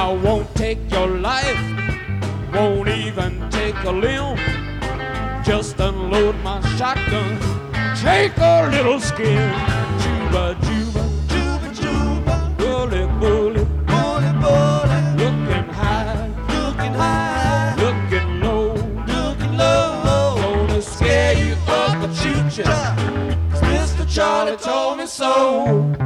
I won't take your life, won't even take a limb. Just unload my shotgun, take a little skin. Juba, juba, juba, juba. Bullet, bullet, bullet, bullet. Looking high, looking high. Looking low, looking low. Gonna scare you up and shoot ya, 'cause Mr. Charlie told me so.